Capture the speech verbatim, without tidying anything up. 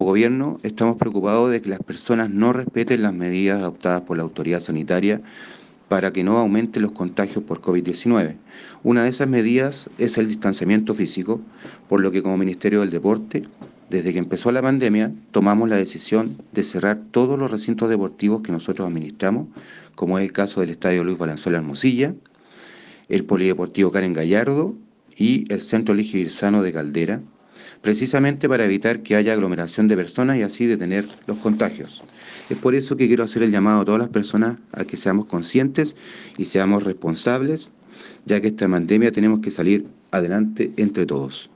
gobierno estamos preocupados de que las personas no respeten las medidas adoptadas por la autoridad sanitaria para que no aumenten los contagios por COVID diecinueve. Una de esas medidas es el distanciamiento físico, por lo que como Ministerio del Deporte, desde que empezó la pandemia, tomamos la decisión de cerrar todos los recintos deportivos que nosotros administramos, como es el caso del Estadio Luis Valenzuela Hermosilla, el Polideportivo Karen Gallardo y el Centro Eligio Irzano de Caldera, precisamente para evitar que haya aglomeración de personas y así detener los contagios. Es por eso que quiero hacer el llamado a todas las personas a que seamos conscientes y seamos responsables, ya que esta pandemia tenemos que salir adelante entre todos.